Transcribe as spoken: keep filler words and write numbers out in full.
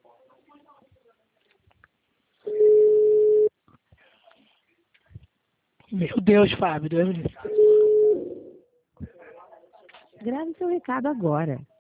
Meu Deus, Fábio, Deus me livre. Grave seu recado agora.